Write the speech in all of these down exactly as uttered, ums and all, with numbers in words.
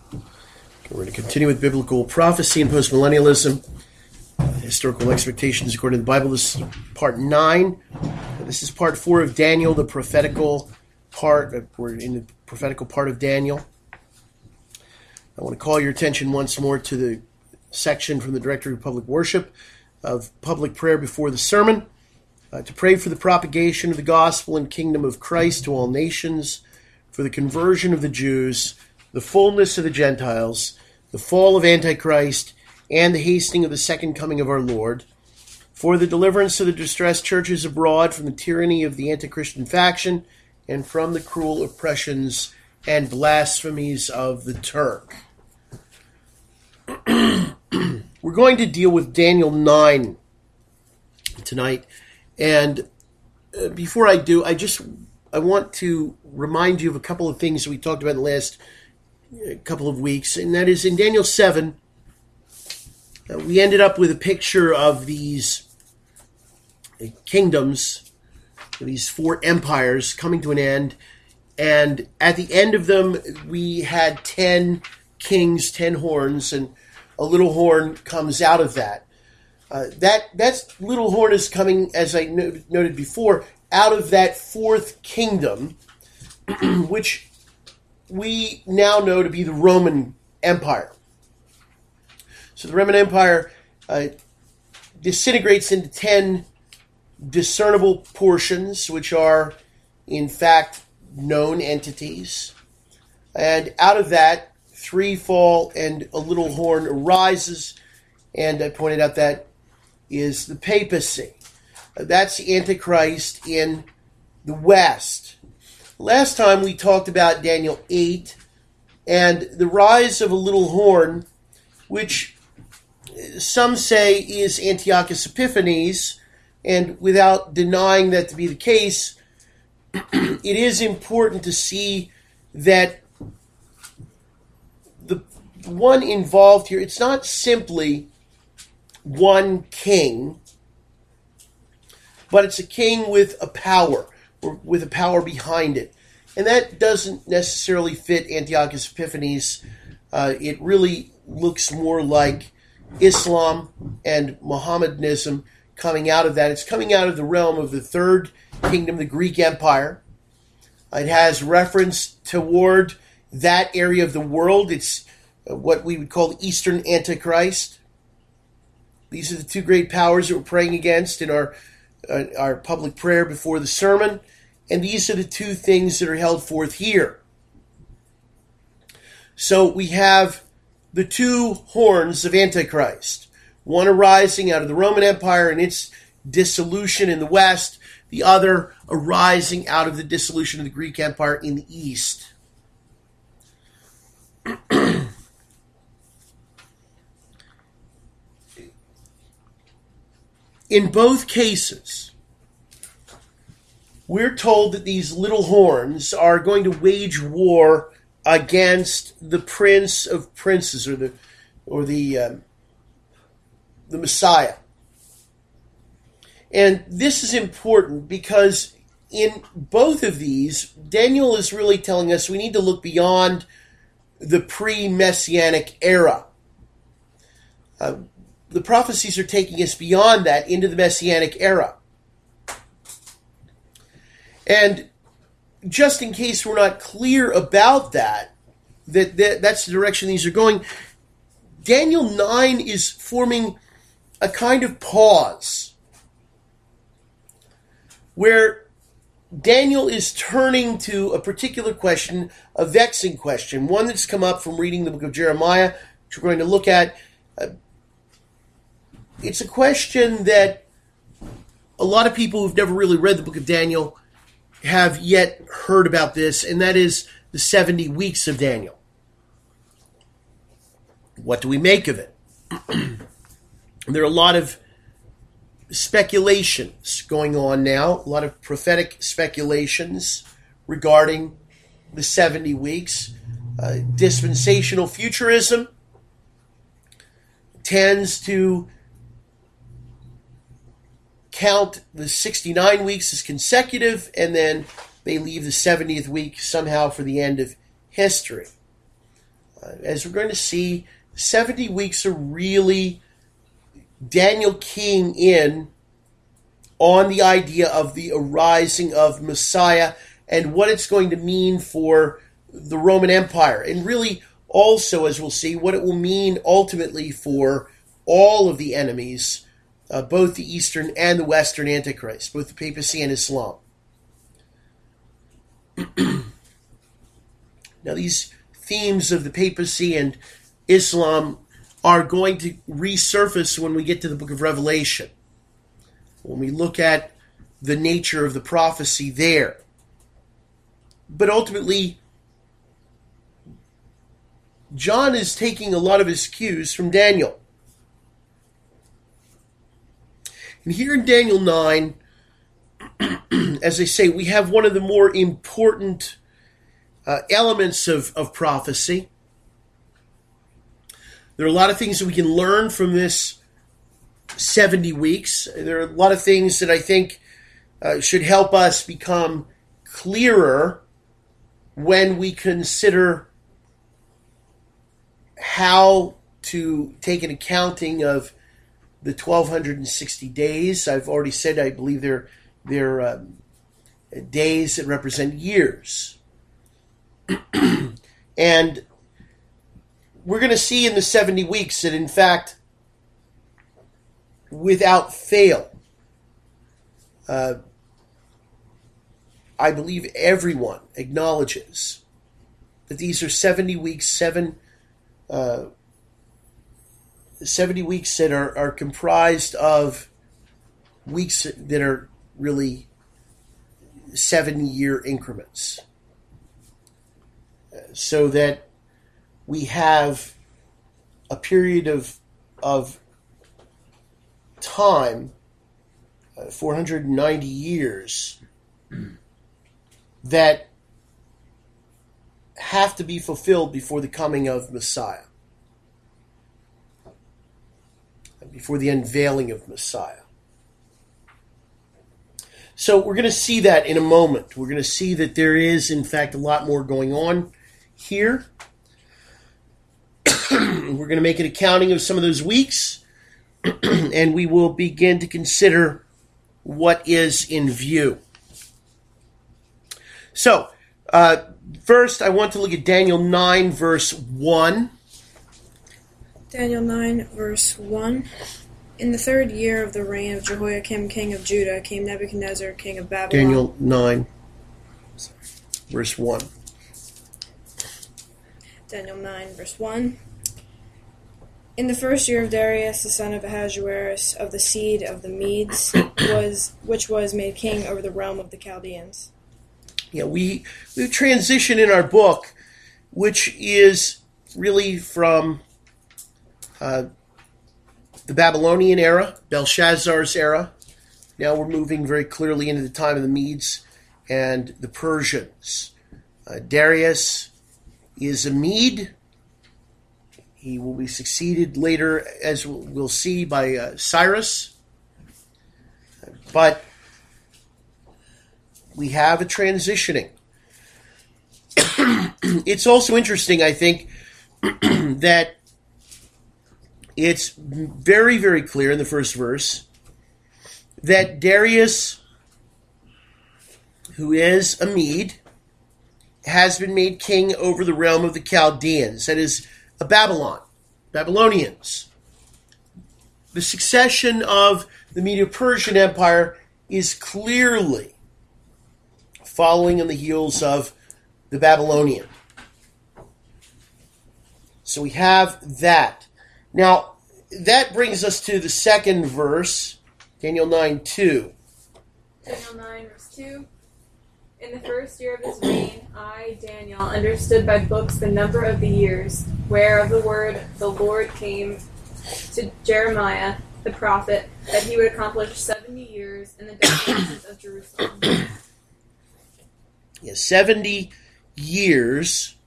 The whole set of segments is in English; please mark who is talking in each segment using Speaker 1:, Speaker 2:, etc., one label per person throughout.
Speaker 1: We're going to continue with biblical prophecy and postmillennialism, uh, historical expectations according to the Bible. This is part nine. This is part four of Daniel, the prophetical part. We're in the prophetical part of Daniel. I want to call your attention once more to the section from the Directory of Public Worship of public prayer before the sermon, uh, to pray for the propagation of the gospel and kingdom of Christ to all nations, for the conversion of the Jews, the fullness of the Gentiles, the fall of Antichrist, and the hastening of the second coming of our Lord, for the deliverance of the distressed churches abroad from the tyranny of the anti-Christian faction, and from the cruel oppressions and blasphemies of the Turk. We're going to deal with Daniel nine tonight, and before I do, I just I want to remind you of a couple of things that we talked about in the last couple of weeks, and that is in Daniel seven, uh, we ended up with a picture of these uh, kingdoms, these four empires coming to an end, and at the end of them, we had ten kings, ten horns, and a little horn comes out of that. Uh, that that little horn is coming, as I no- noted before, out of that fourth kingdom, which we now know to be the Roman Empire. So the Roman Empire uh, disintegrates into ten discernible portions, which are, in fact, known entities. And out of that, three fall and a little horn arises. And I pointed out that is the papacy. Uh, that's the Antichrist in the West. Last time we talked about Daniel eight and the rise of a little horn, which some say is Antiochus Epiphanes, and without denying that to be the case, it is important to see that the one involved here, it's not simply one king, but it's a king with a power, or with a power behind it. And that doesn't necessarily fit Antiochus Epiphanes. Uh, it really looks more like Islam and Mohammedanism coming out of that. It's coming out of the realm of the third kingdom, the Greek Empire. It has reference toward that area of the world. It's what we would call the Eastern Antichrist. These are the two great powers that we're praying against in our uh, our public prayer before the sermon. And these are the two things that are held forth here. So we have the two horns of Antichrist. One arising out of the Roman Empire and its dissolution in the West. The other arising out of the dissolution of the Greek Empire in the East. In both cases, we're told that these little horns are going to wage war against the Prince of Princes, or the or the um, the Messiah. And this is important because in both of these, Daniel is really telling us we need to look beyond the pre-Messianic era. Uh, the prophecies are taking us beyond that into the Messianic era. And just in case we're not clear about that, that, that that's the direction these are going, Daniel nine is forming a kind of pause where Daniel is turning to a particular question, a vexing question, one that's come up from reading the book of Jeremiah, which we're going to look at. Uh, it's a question that a lot of people who've never really read the book of Daniel have yet heard about this, and that is the seventy weeks of Daniel. What do we make of it? There are a lot of speculations going on now, a lot of prophetic speculations regarding the seventy weeks. Uh, dispensational futurism tends to count the sixty-nine weeks as consecutive, and then they leave the seventieth week somehow for the end of history. Uh, as we're going to see, seventy weeks are really Daniel keying in on the idea of the arising of Messiah and what it's going to mean for the Roman Empire. And really also, as we'll see, what it will mean ultimately for all of the enemies, uh, both the Eastern and the Western Antichrist, both the papacy and Islam. Now, these themes of the papacy and Islam are going to resurface when we get to the book of Revelation, when we look at the nature of the prophecy there. But ultimately, John is taking a lot of his cues from Daniel. And here in Daniel nine, as I say, we have one of the more important uh, elements of, of prophecy. There are a lot of things that we can learn from this seventy weeks. There are a lot of things that I think uh, should help us become clearer when we consider how to take an accounting of the twelve sixty days. I've already said I believe they're, they're um, days that represent years. And we're going to see in the seventy weeks that, in fact, without fail, uh, I believe everyone acknowledges that these are seventy weeks, seven, uh, seventy weeks that are, are comprised of weeks that are really seven-year increments. So that we have a period of of time, uh, four hundred ninety years, that have to be fulfilled before the coming of Messiah, before the unveiling of Messiah. So we're going to see that in a moment. We're going to see that there is, in fact, a lot more going on here. We're going to make an accounting of some of those weeks, and we will begin to consider what is in view. So, uh, first I want to look at Daniel nine, verse one.
Speaker 2: Daniel nine, verse one. In the third year of the reign of Jehoiakim, king of Judah, came Nebuchadnezzar, king of Babylon.
Speaker 1: Daniel nine, verse one.
Speaker 2: Daniel nine, verse one. In the first year of Darius, the son of Ahasuerus, of the seed of the Medes, was which was made king over the realm of the Chaldeans.
Speaker 1: Yeah, we we transition in our book, which is really from uh, the Babylonian era, Belshazzar's era. Now we're moving very clearly into the time of the Medes and the Persians. Uh, Darius is a Mede. He will be succeeded later, as we'll see, by uh, Cyrus. But we have a transitioning. It's also interesting, I think, that it's very, very clear in the first verse that Darius, who is a Mede, has been made king over the realm of the Chaldeans. That is, a Babylon, Babylonians. The succession of the Medo-Persian Empire is clearly following on the heels of the Babylonian. So we have that. Now, that brings us to the second verse, Daniel nine two.
Speaker 3: Daniel nine, verse two. In the first year of his reign, I, Daniel, understood by books the number of the years, whereof the word the Lord came to Jeremiah, the prophet, that he would accomplish seventy years in the desolations of Jerusalem.
Speaker 1: Yeah, seventy years.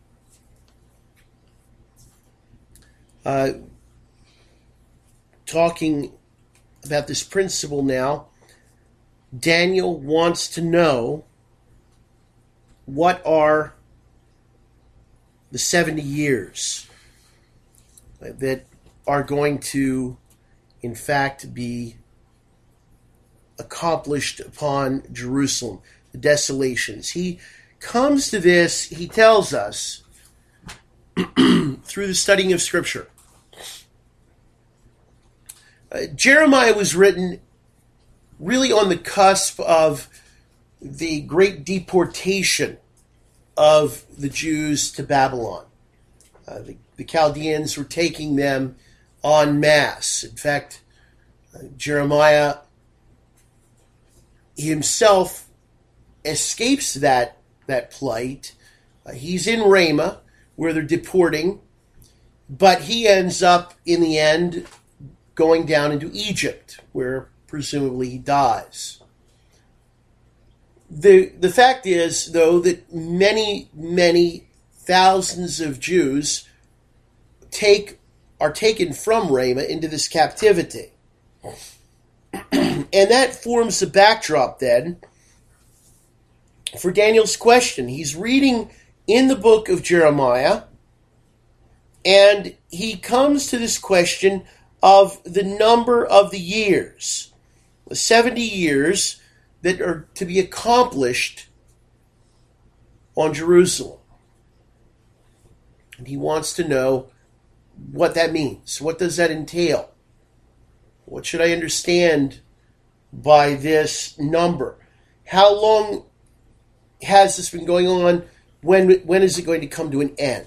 Speaker 1: Uh, talking about this principle now, Daniel wants to know what are the seventy years. that are going to, in fact, be accomplished upon Jerusalem, the desolations. He comes to this, he tells us, through the studying of Scripture. Uh, Jeremiah was written really on the cusp of the great deportation of the Jews to Babylon. Uh, the, the Chaldeans were taking them en masse. In fact, uh, Jeremiah himself escapes that, that plight. Uh, he's in Ramah, where they're deporting, but he ends up, in the end, going down into Egypt, where presumably he dies. The the fact is, though, that many, many thousands of Jews take are taken from Ramah into this captivity. And that forms the backdrop, then, for Daniel's question. He's reading in the book of Jeremiah, and he comes to this question of the number of the years, the seventy years that are to be accomplished on Jerusalem. And he wants to know what that means. What does that entail? What should I understand by this number? How long has this been going on? When, when is it going to come to an end?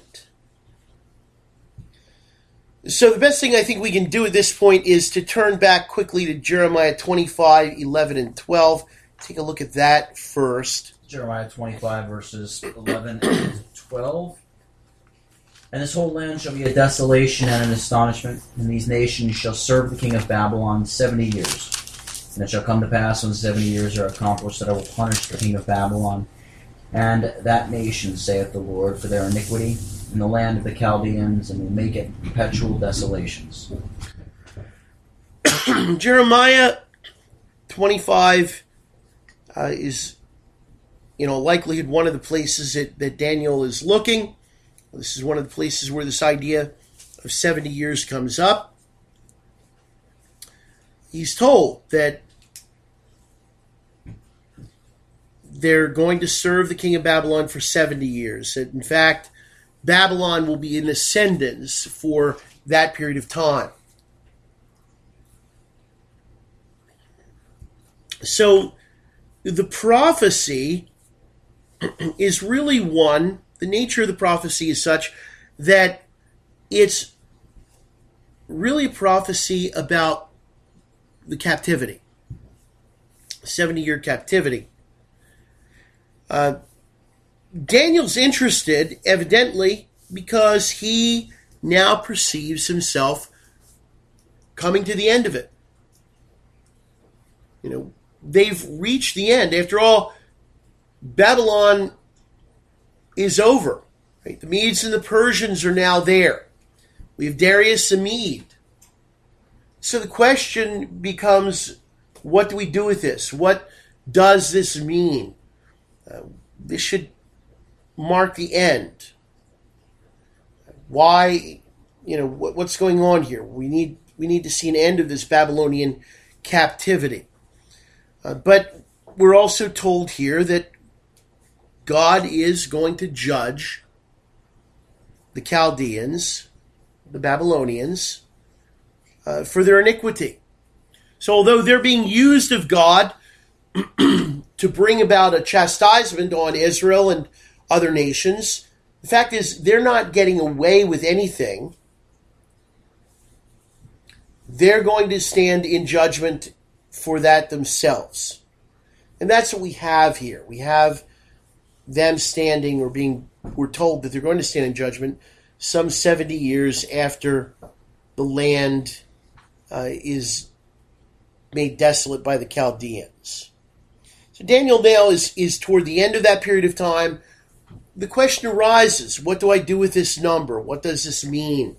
Speaker 1: So the best thing I think we can do at this point is to turn back quickly to Jeremiah twenty-five, eleven, and twelve. Take a look at that first.
Speaker 4: Jeremiah twenty-five, verses eleven and twelve. And this whole land shall be a desolation and an astonishment, and these nations shall serve the king of Babylon seventy years. And it shall come to pass when seventy years are accomplished that I will punish the king of Babylon and that nation, saith the Lord, for their iniquity in the land of the Chaldeans, and will make it perpetual desolations.
Speaker 1: Jeremiah twenty-five uh, is, you know, likelihood one of the places that, that Daniel is looking. This is one of the places where this idea of seventy years comes up. He's told that they're going to serve the king of Babylon for seventy years. That, in fact, Babylon will be in ascendance for that period of time. So the prophecy is really one, the nature of the prophecy is such that it's really a prophecy about the captivity, seventy-year captivity. Uh, Daniel's interested, evidently, because he now perceives himself coming to the end of it. You know, they've reached the end. After all, Babylon is over. Right? The Medes and the Persians are now there. We have Darius the Mede. So the question becomes, what do we do with this? What does this mean? Uh, this should mark the end. Why, you know, what, what's going on here? We need we need to see an end of this Babylonian captivity. Uh, but we're also told here that God is going to judge the Chaldeans, the Babylonians, uh, for their iniquity. So although they're being used of God to bring about a chastisement on Israel and other nations, the fact is they're not getting away with anything. They're going to stand in judgment for that themselves. And that's what we have here. We have them standing, or being, we're told that they're going to stand in judgment some seventy years after the land uh, is made desolate by the Chaldeans. So Daniel now is, is toward the end of that period of time. The question arises, what do I do with this number? What does this mean?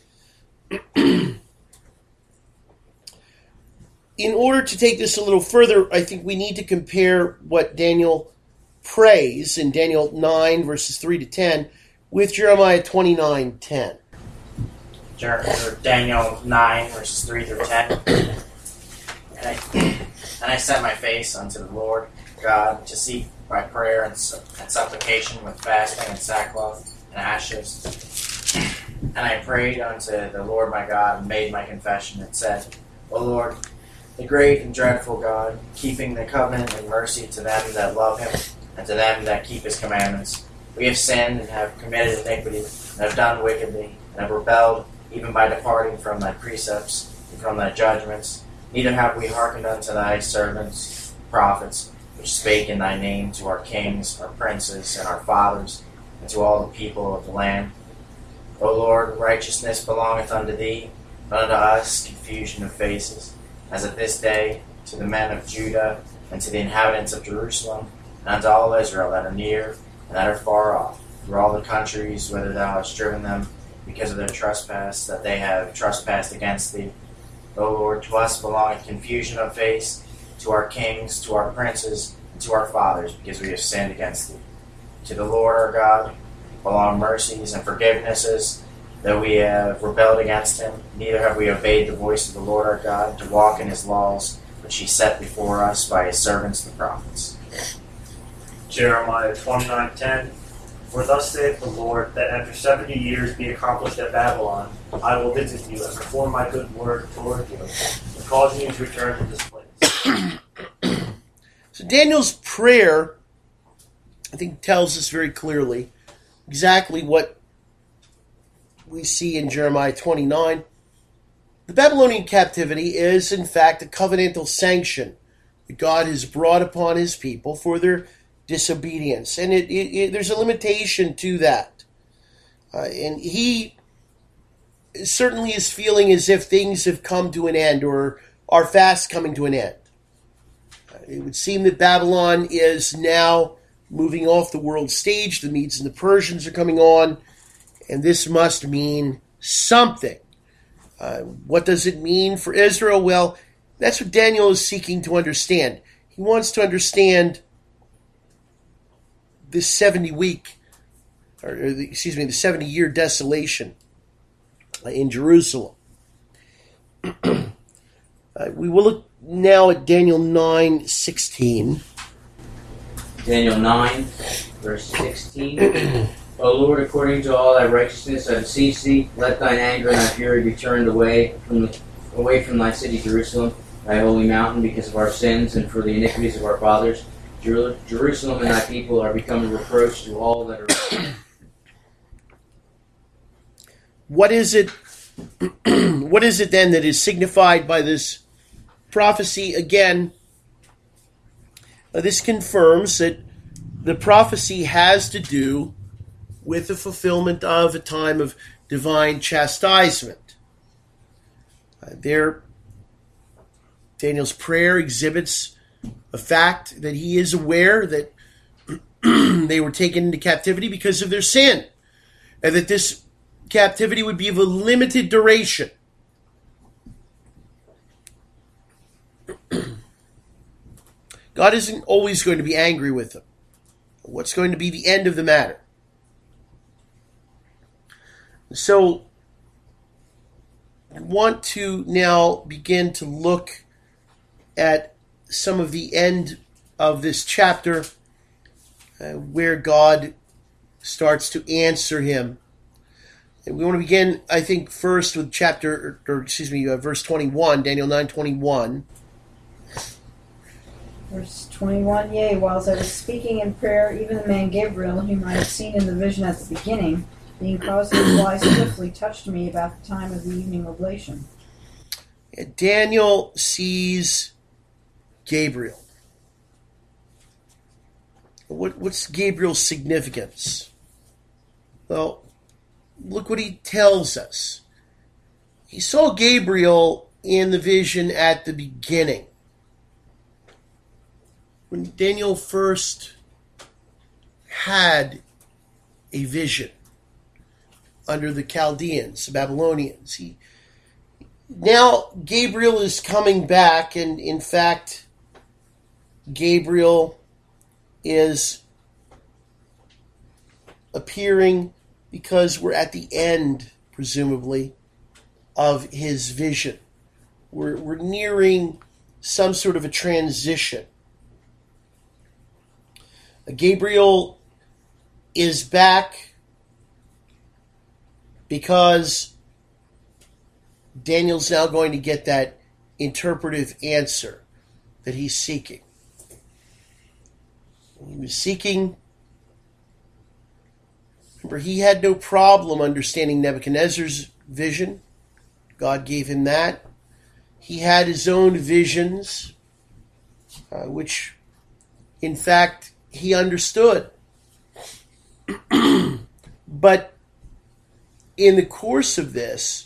Speaker 1: In order to take this a little further, I think we need to compare what Daniel prays in Daniel nine, verses three to ten, with Jeremiah twenty-nine ten.
Speaker 5: Jer- or Daniel nine, verses three through ten. And I, and I set my face unto the Lord God to seek by prayer and, su- and supplication with fasting and sackcloth and ashes. And I prayed unto the Lord my God and made my confession and said, O Lord, the great and dreadful God, keeping the covenant and mercy to them that love him and to them that keep his commandments. We have sinned and have committed iniquity and have done wickedly and have rebelled even by departing from thy precepts and from thy judgments. Neither have we hearkened unto thy servants, prophets, which spake in thy name to our kings, our princes, and our fathers, and to all the people of the land. O Lord, righteousness belongeth unto thee, but unto us confusion of faces, as at this day to the men of Judah, and to the inhabitants of Jerusalem, and unto all Israel that are near and that are far off, through all the countries whither thou hast driven them, because of their trespass that they have trespassed against thee. O Lord, to us belongeth confusion of face, to our kings, to our princes, and to our fathers, because we have sinned against thee. To the Lord our God belong mercies and forgivenesses, though we have rebelled against him. Neither have we obeyed the voice of the Lord our God, to walk in his laws, which he set before us by his servants the prophets.
Speaker 6: Jeremiah twenty-nine ten. For thus saith the Lord, that after seventy years be accomplished at Babylon, I will visit you and perform my good word toward you, and cause you to return to this place.
Speaker 1: So Daniel's prayer, I think, tells us very clearly exactly what we see in Jeremiah twenty-nine. The Babylonian captivity is, in fact, a covenantal sanction that God has brought upon his people for their disobedience. And it, it, it, there's a limitation to that. Uh, and he certainly is feeling as if things have come to an end or are fast coming to an end. Uh, it would seem that Babylon is now moving off the world stage. The Medes and the Persians are coming on, and this must mean something. Uh, what does it mean for Israel? Well, that's what Daniel is seeking to understand. He wants to understand this seventy-week, or, or the, excuse me, the seventy-year desolation in Jerusalem. uh, we will look now at Daniel nine sixteen.
Speaker 4: Daniel nine, verse sixteen. O Lord, according to all thy righteousness, I beseech thee, let thine anger and thy fury be turned away from the, away from thy city Jerusalem, thy holy mountain, because of our sins and for the iniquities of our fathers. Jer- Jerusalem and thy people are become a reproach to all that are.
Speaker 1: What is it? What is it then that is signified by this prophecy? Again, uh, this confirms that the prophecy has to do with the fulfillment of a time of divine chastisement. Uh, there, Daniel's prayer exhibits a fact that he is aware that they were taken into captivity because of their sin, and that this captivity would be of a limited duration. God isn't always going to be angry with them. What's going to be the end of the matter? So, I want to now begin to look at some of the end of this chapter uh, where God starts to answer him. And we want to begin, I think, first with chapter, or, or excuse me, uh, verse twenty-one, Daniel nine twenty-one.
Speaker 7: Verse twenty-one, Yea, whilst I was speaking in prayer, even the man Gabriel, whom I had seen in the vision at the beginning, being caused to fly swiftly, touched me about the time of the evening oblation.
Speaker 1: Daniel sees Gabriel. What, what's Gabriel's significance? Well, look what he tells us. He saw Gabriel in the vision at the beginning. When Daniel first had a vision under the Chaldeans, the Babylonians, he now Gabriel is coming back, and in fact, Gabriel is appearing because we're at the end, presumably, of his vision. We're, we're nearing some sort of a transition. Gabriel is back because Daniel's now going to get that interpretive answer that he's seeking. He was seeking, remember, he had no problem understanding Nebuchadnezzar's vision. God gave him that. He had his own visions, uh, which, in fact, he understood. But in the course of this,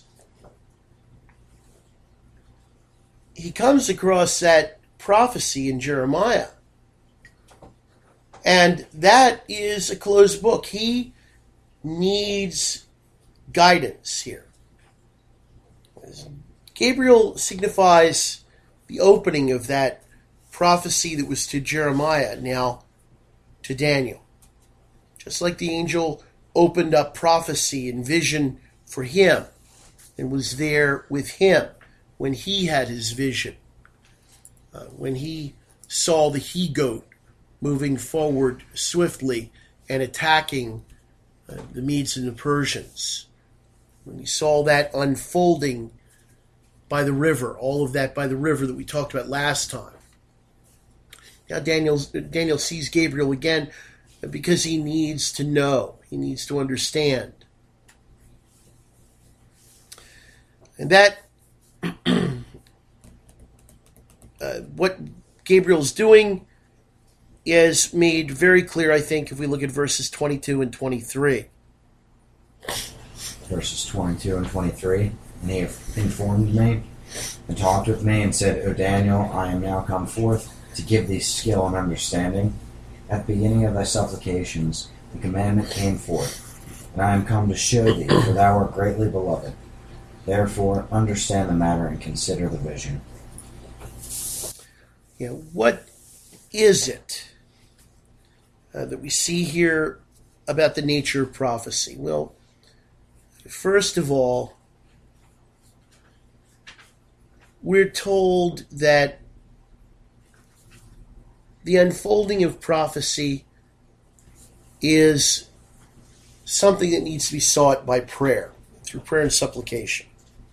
Speaker 1: he comes across that prophecy in Jeremiah. And that is a closed book. He needs guidance here. Gabriel signifies the opening of that prophecy that was to Jeremiah, now to Daniel. Just like the angel opened up prophecy and vision for him and was there with him when he had his vision, uh, when he saw the he-goat moving forward swiftly and attacking uh, the Medes and the Persians. When he saw that unfolding by the river, all of that by the river that we talked about last time. Now Daniel, Daniel sees Gabriel again because he needs to know. He needs to understand. And that, uh, what Gabriel's doing is made very clear, I think, if we look at verses twenty-two and twenty-three.
Speaker 8: Verses twenty-two and twenty-three. And he informed me and talked with me and said, O Daniel, I am now come forth to give thee skill and understanding. At the beginning of thy supplications, the commandment came forth, and I am come to show thee, for thou art greatly beloved. Therefore, understand the matter and consider the vision.
Speaker 1: Yeah, what is it uh, that we see here about the nature of prophecy? Well, first of all, we're told that the unfolding of prophecy is something that needs to be sought by prayer, through prayer and supplication.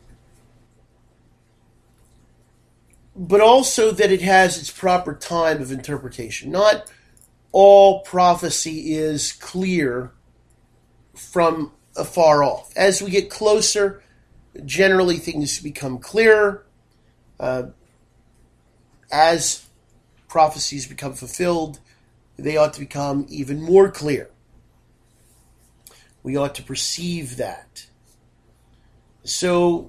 Speaker 1: But also that it has its proper time of interpretation. Not all prophecy is clear from afar off. As we get closer, generally things become clearer. Uh, as prophecies become fulfilled, they ought to become even more clear. We ought to perceive that. So,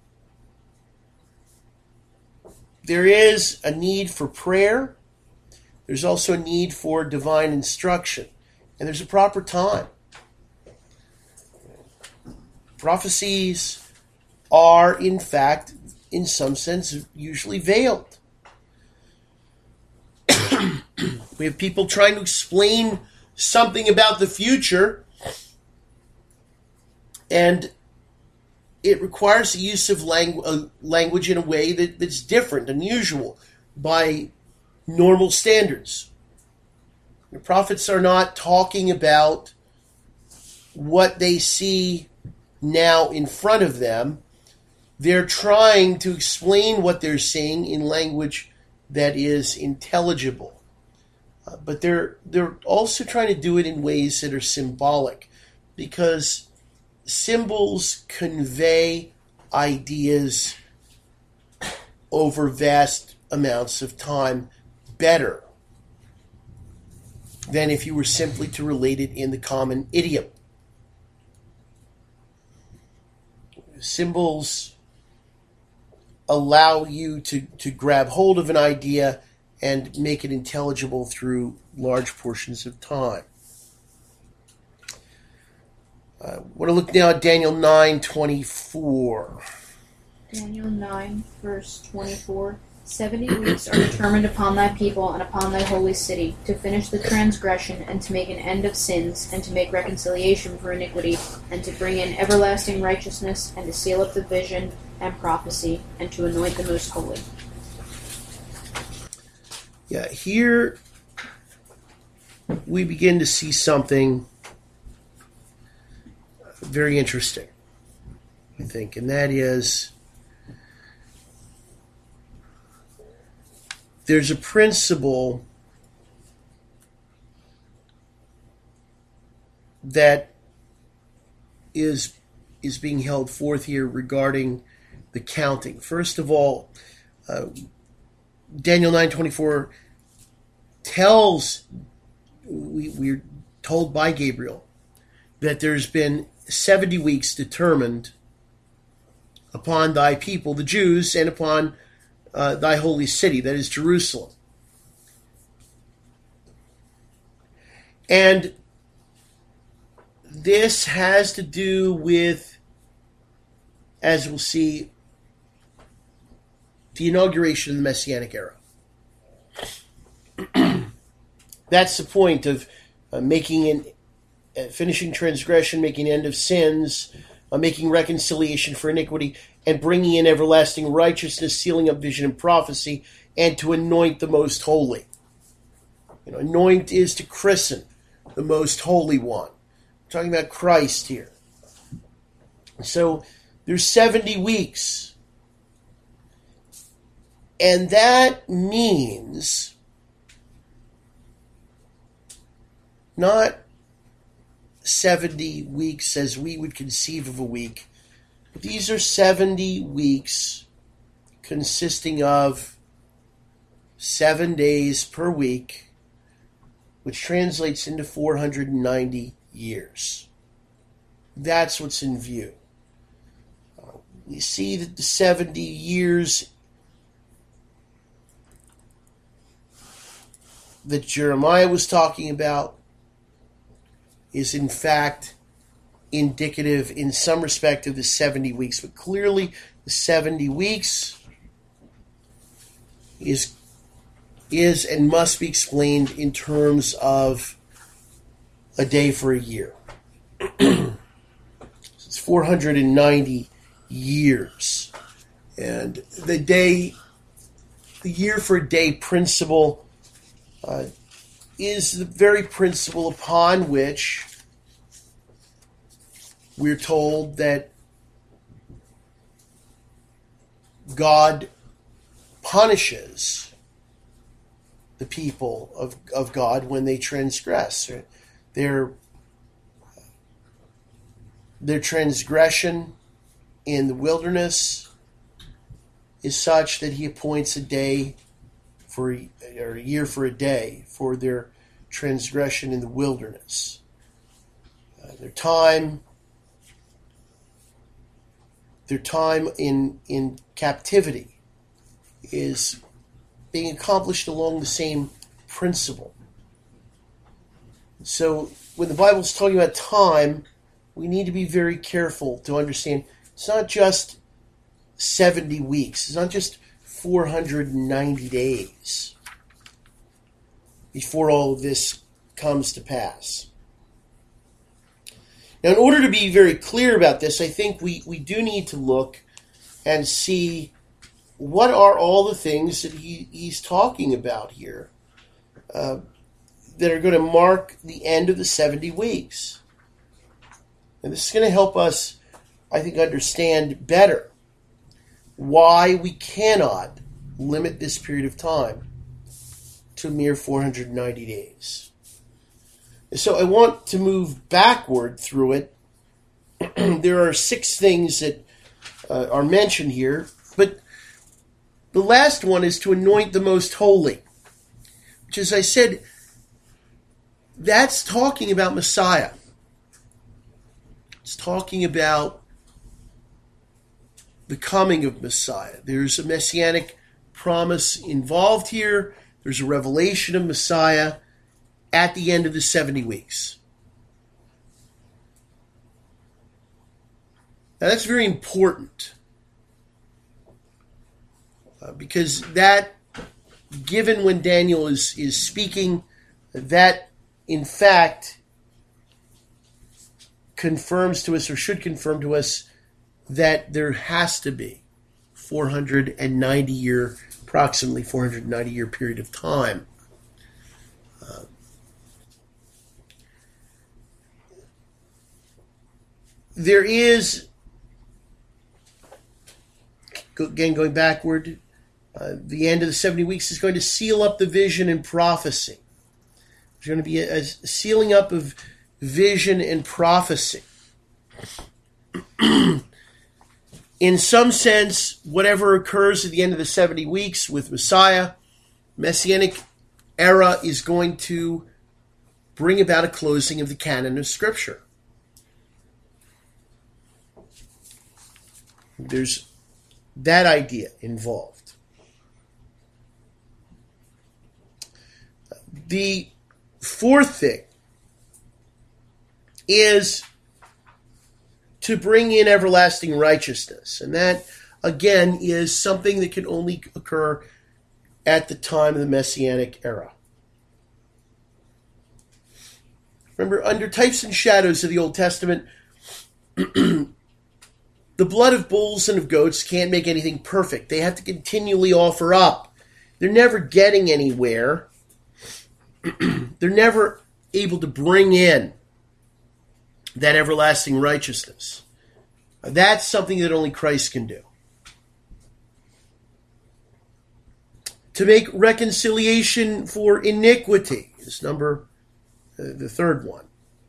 Speaker 1: there is a need for prayer. There's also a need for divine instruction. And there's a proper time. Prophecies are, in fact, in some sense, usually veiled. We have people trying to explain something about the future, and it requires the use of langu- uh, language in a way that, that's different, unusual, by normal standards. The prophets are not talking about what they see now in front of them. They're trying to explain what they're seeing in language that is intelligible. Uh, but they're they're also trying to do it in ways that are symbolic, because symbols convey ideas over vast amounts of time better than if you were simply to relate it in the common idiom. Symbols allow you to, to grab hold of an idea and make it intelligible through large portions of time. I uh, want to look now at Daniel nine twenty-four.
Speaker 9: Daniel nine, verse twenty-four Seventy weeks are determined upon thy people and upon thy holy city, to finish the transgression, and to make an end of sins, and to make reconciliation for iniquity, and to bring in everlasting righteousness, and to seal up the vision and prophecy, and to anoint the most holy.
Speaker 1: Yeah, here we begin to see something very interesting, I think, and that is there's a principle that is is being held forth here regarding the counting. First of all, uh, Daniel nine twenty-four tells, we, we're told by Gabriel, that there's been seventy weeks determined upon thy people, the Jews, and upon uh, thy holy city, that is Jerusalem. And this has to do with, as we'll see, the inauguration of the Messianic era. That's the point of uh, making an uh, finishing transgression, making an end of sins, uh, making reconciliation for iniquity, and bringing in everlasting righteousness, sealing up vision and prophecy, and to anoint the most holy. You know, anoint is to christen the most holy one. We're talking about Christ here. So there's seventy weeks. And that means not seventy weeks as we would conceive of a week, but these are seventy weeks consisting of seven days per week, which translates into four hundred ninety years. That's what's in view. Uh, we see that the seventy years that Jeremiah was talking about is in fact indicative in some respect of the seventy weeks. But clearly the seventy weeks is, is and must be explained in terms of a day for a year. It's four hundred ninety years. And the day, the year for a day principle Uh, is the very principle upon which we're told that God punishes the people of, of God when they transgress. Their, their transgression in the wilderness is such that he appoints a day for or a year for a day for their transgression in the wilderness. Uh, their time, their time in in captivity is being accomplished along the same principle. So when the Bible is talking about time, we need to be very careful to understand it's not just seventy weeks. It's not just four hundred ninety days before all of this comes to pass. Now, in order to be very clear about this, I think we, we do need to look and see what are all the things that he, he's talking about here uh, that are going to mark the end of the seventy weeks. And this is going to help us, I think, understand better why we cannot limit this period of time to a mere four hundred ninety days. So I want to move backward through it. There are six things that uh, are mentioned here, but the last one is to anoint the most holy, which, as I said, that's talking about Messiah. It's talking about the coming of Messiah. There's a messianic promise involved here. There's a revelation of Messiah at the end of the seventy weeks. Now that's very important. Uh, because that, given when Daniel is, is speaking, that in fact confirms to us, or should confirm to us, that there has to be four hundred ninety year, approximately four hundred ninety year period of time. Uh, there is, again going backward, uh, the end of the seventy weeks is going to seal up the vision and prophecy. There's going to be a, a sealing up of vision and prophecy. In some sense, whatever occurs at the end of the seventy weeks with Messiah, Messianic era is going to bring about a closing of the canon of Scripture. There's that idea involved. The fourth thing is to bring in everlasting righteousness. And that, again, is something that can only occur at the time of the Messianic era. Remember, under types and shadows of the Old Testament, the blood of bulls and of goats can't make anything perfect. They have to continually offer up. They're never getting anywhere. They're never able to bring in that everlasting righteousness. That's something that only Christ can do. To make reconciliation for iniquity is number, uh, the third one.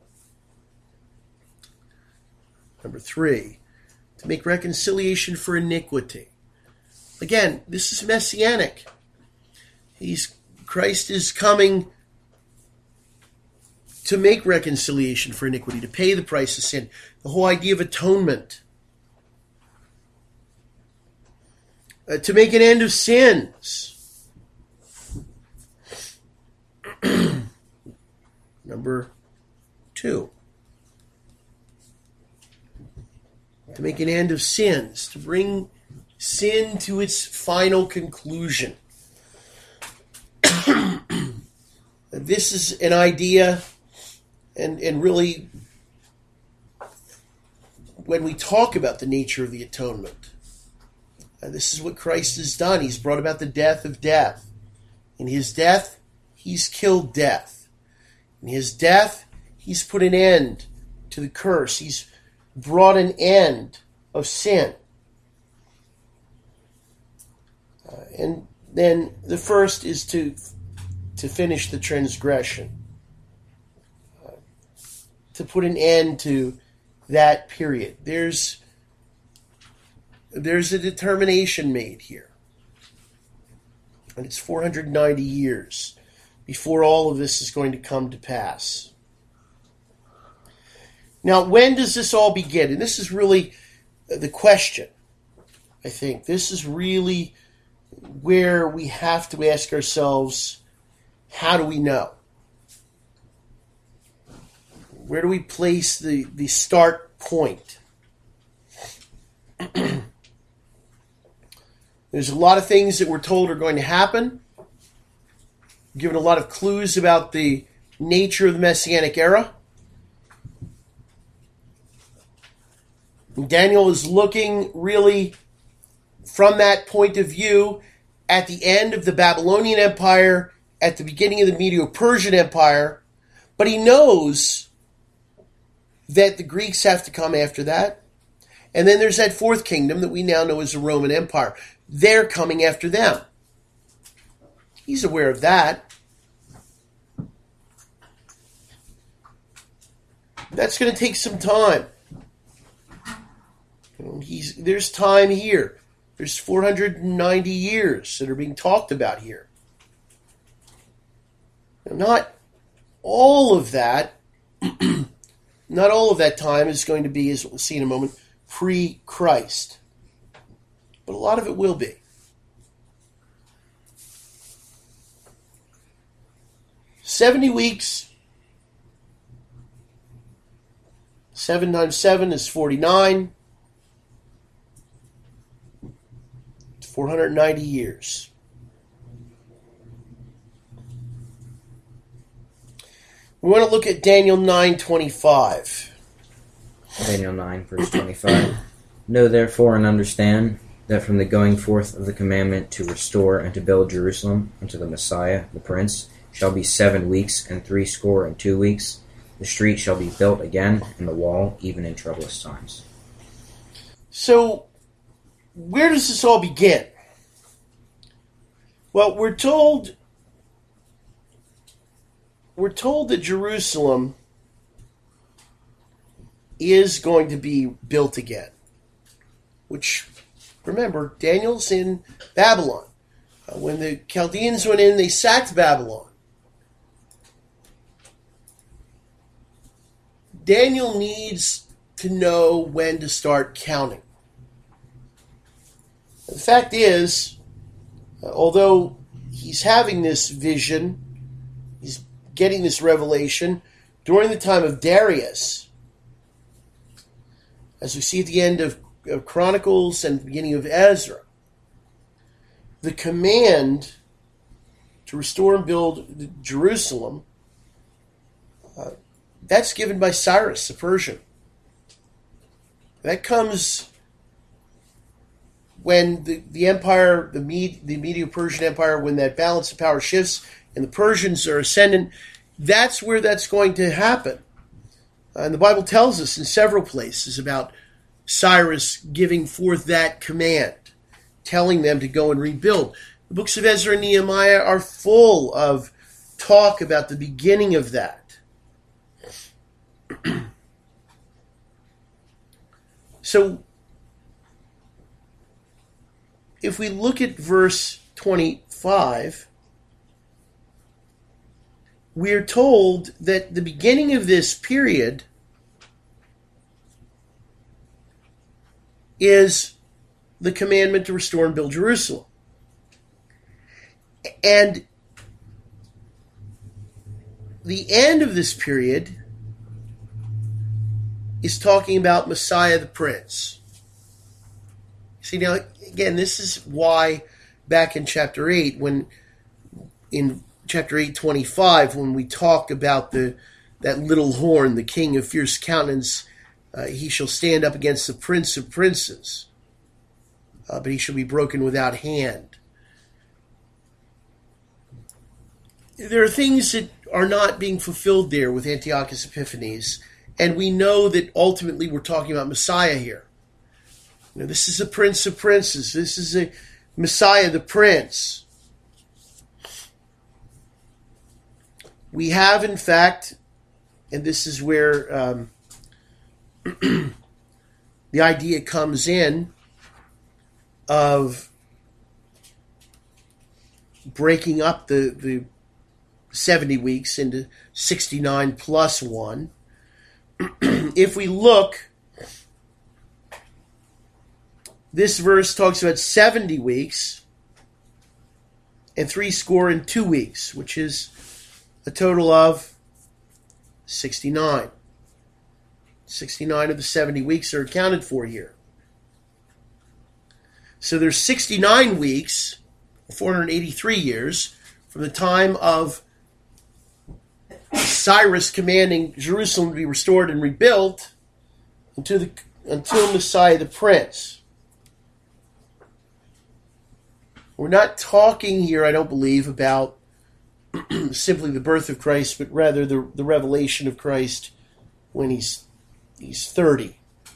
Speaker 1: Number three, to make reconciliation for iniquity. Again, this is messianic. He's, Christ is coming to make reconciliation for iniquity, to pay the price of sin. The whole idea of atonement. Uh, to make an end of sins. Number two. To make an end of sins. To bring sin to its final conclusion. This is an idea. And and really, when we talk about the nature of the atonement, uh, this is what Christ has done. He's brought about the death of death. In his death, he's killed death. In his death, he's put an end to the curse. He's brought an end of sin. Uh, and then the first is to to finish the transgression. To put an end to that period. There's there's a determination made here. And it's four hundred ninety years before all of this is going to come to pass. Now, when does this all begin? And this is really the question, I think. This is really where we have to ask ourselves, how do we know? Where do we place the, the start point? There's a lot of things that we're told are going to happen. Given a lot of clues about the nature of the Messianic era. Daniel is looking really from that point of view at the end of the Babylonian Empire, at the beginning of the Medo-Persian Empire, but he knows that the Greeks have to come after that. And then there's that fourth kingdom that we now know as the Roman Empire. They're coming after them. He's aware of that. That's going to take some time. You know, he's, there's time here. There's four hundred ninety years that are being talked about here. Now, not all of that Not all of that time is going to be, as we'll see in a moment, pre-Christ. But a lot of it will be. seventy weeks. seven times seven is forty-nine. four hundred ninety years. We want to look at Daniel nine twenty-five.
Speaker 10: Daniel nine, verse twenty-five. Know therefore and understand that from the going forth of the commandment to restore and to build Jerusalem unto the Messiah, the Prince, shall be seven weeks and threescore and two weeks. The street shall be built again, and the wall, even in troublous times.
Speaker 1: So, where does this all begin? Well, we're told we're told that Jerusalem is going to be built again. Which, remember, Daniel's in Babylon. Uh, when the Chaldeans went in, they sacked Babylon. Daniel needs to know when to start counting. The fact is, uh, although he's having this vision, he's getting this revelation during the time of Darius, as we see at the end of, of Chronicles and the beginning of Ezra, the command to restore and build Jerusalem, uh, that's given by Cyrus the Persian. That comes when the, the empire, the Mede, the Medo-Persian Empire, when that balance of power shifts and the Persians are ascendant, that's where that's going to happen. Uh, and the Bible tells us in several places about Cyrus giving forth that command, telling them to go and rebuild. The books of Ezra and Nehemiah are full of talk about the beginning of that. So, if we look at verse twenty-five, we are told that the beginning of this period is the commandment to restore and build Jerusalem. And the end of this period is talking about Messiah the Prince. See, now, again, this is why back in chapter eight, when in chapter eight twenty-five, when we talk about the that little horn, the king of fierce countenance, uh, he shall stand up against the prince of princes, uh, but he shall be broken without hand. There are things that are not being fulfilled there with Antiochus Epiphanes, and we know that ultimately we're talking about Messiah here. You know, this is a prince of princes. This is a Messiah the Prince. We have, in fact, and this is where um, the idea comes in of breaking up the, the seventy weeks into sixty-nine plus one. If we look, this verse talks about seventy weeks and three score and two weeks, which is a total of sixty-nine. sixty-nine of the seventy weeks are accounted for here. So there's sixty-nine weeks, four hundred eighty-three years, from the time of Cyrus commanding Jerusalem to be restored and rebuilt until, the, until Messiah the Prince. We're not talking here, I don't believe, about simply the birth of Christ, but rather the, the revelation of Christ when he's he's thirty.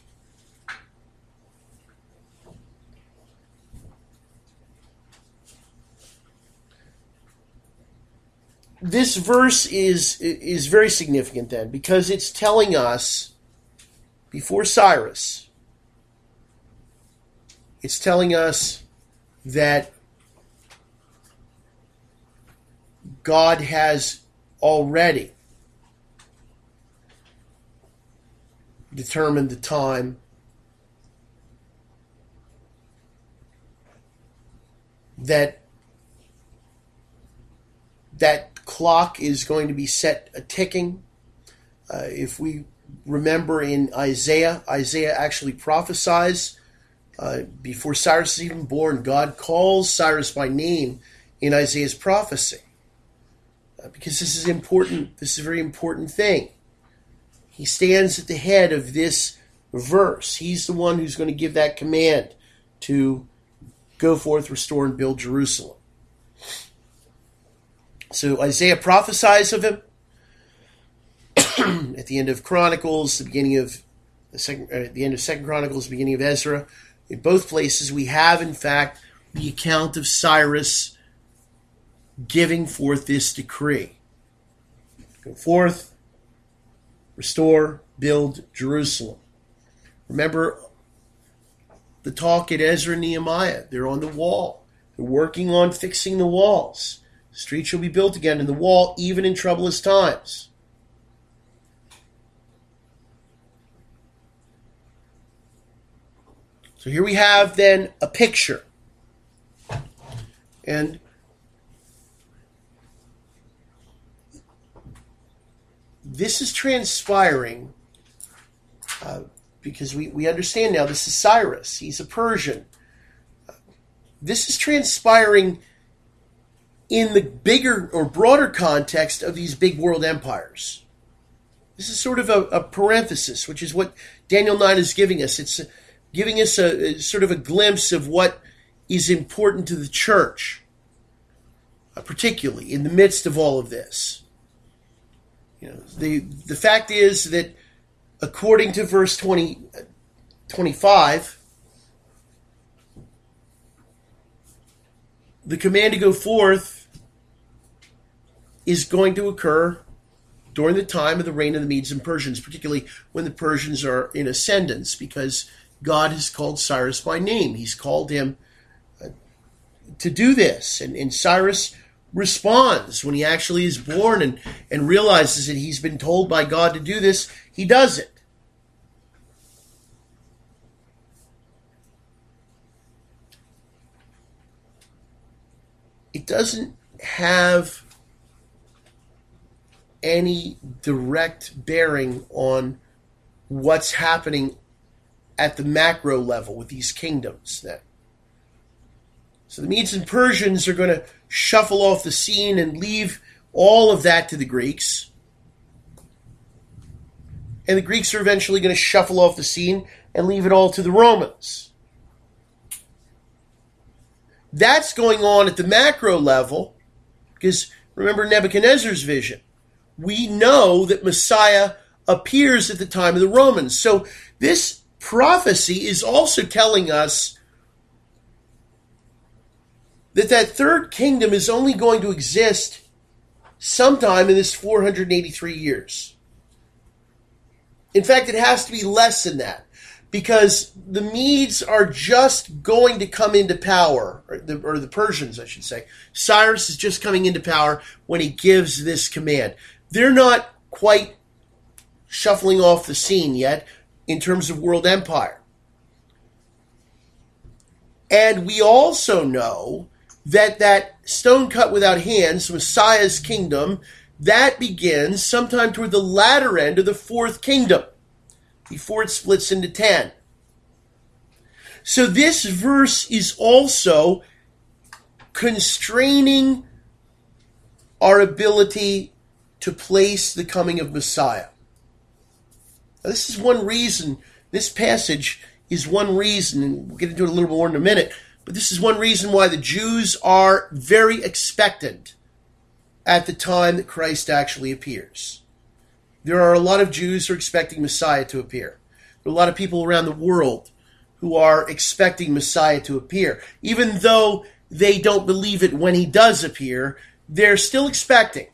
Speaker 1: This verse is is very significant then, because it's telling us, before Cyrus, it's telling us that God has already determined the time that that clock is going to be set a ticking. Uh, if we remember in Isaiah, Isaiah actually prophesies Uh, before Cyrus is even born, God calls Cyrus by name in Isaiah's prophecy. Uh, because this is important, this is a very important thing. He stands at the head of this verse. He's the one who's going to give that command to go forth, restore, and build Jerusalem. So Isaiah prophesies of him at the end of Chronicles, the beginning of the second, uh, the end of Second Chronicles, the beginning of Ezra. In both places, we have, in fact, the account of Cyrus giving forth this decree. Go forth, restore, build Jerusalem. Remember the talk at Ezra and Nehemiah. They're on the wall. They're working on fixing the walls. The street shall be built again, and the wall, even in troublous times. So here we have then a picture. And this is transpiring uh, because we, we understand now this is Cyrus. He's a Persian. This is transpiring in the bigger or broader context of these big world empires. This is sort of a, a parenthesis, which is what Daniel nine is giving us. It's giving us a, a sort of a glimpse of what is important to the church, uh, particularly in the midst of all of this. You know, the the fact is that according to verse twenty, twenty-five, the command to go forth is going to occur during the time of the reign of the Medes and Persians, particularly when the Persians are in ascendance, because God has called Cyrus by name. He's called him uh, to do this. And, and Cyrus responds when he actually is born and, and realizes that he's been told by God to do this. He does it. It doesn't have any direct bearing on what's happening at the macro level with these kingdoms then. So the Medes and Persians are going to shuffle off the scene and leave all of that to the Greeks. And the Greeks are eventually going to shuffle off the scene and leave it all to the Romans. That's going on at the macro level because remember Nebuchadnezzar's vision. We know that Messiah appears at the time of the Romans. So this prophecy is also telling us that that third kingdom is only going to exist sometime in this four hundred eighty-three years. In fact, it has to be less than that because the Medes are just going to come into power, or the, or the Persians, I should say. Cyrus is just coming into power when he gives this command. They're not quite shuffling off the scene yet in terms of world empire. And we also know that that stone cut without hands, Messiah's kingdom, that begins sometime toward the latter end of the fourth kingdom, before it splits into ten. So this verse is also constraining our ability to place the coming of Messiah. Now, this is one reason, this passage is one reason, and we'll get into it a little more in a minute, but this is one reason why the Jews are very expectant at the time that Christ actually appears. There are a lot of Jews who are expecting Messiah to appear. There are a lot of people around the world who are expecting Messiah to appear. Even though they don't believe it when he does appear, they're still expecting.